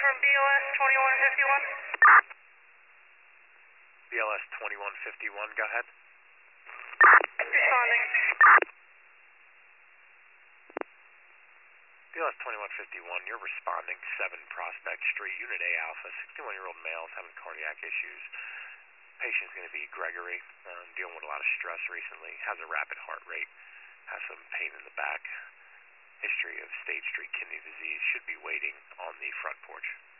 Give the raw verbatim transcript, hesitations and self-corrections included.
from B L S twenty-one fifty-one. B L S twenty-one fifty-one, go ahead. Responding. B L S twenty-one fifty-one, you're responding seven Prospect Street, Unit A Alpha, sixty-one-year-old male is having cardiac issues. Patient's going to be Gregory, um, dealing with a lot of stress recently, has a rapid heart rate, has some pain in the back, history of stage three kidney disease, should be waiting on the front porch.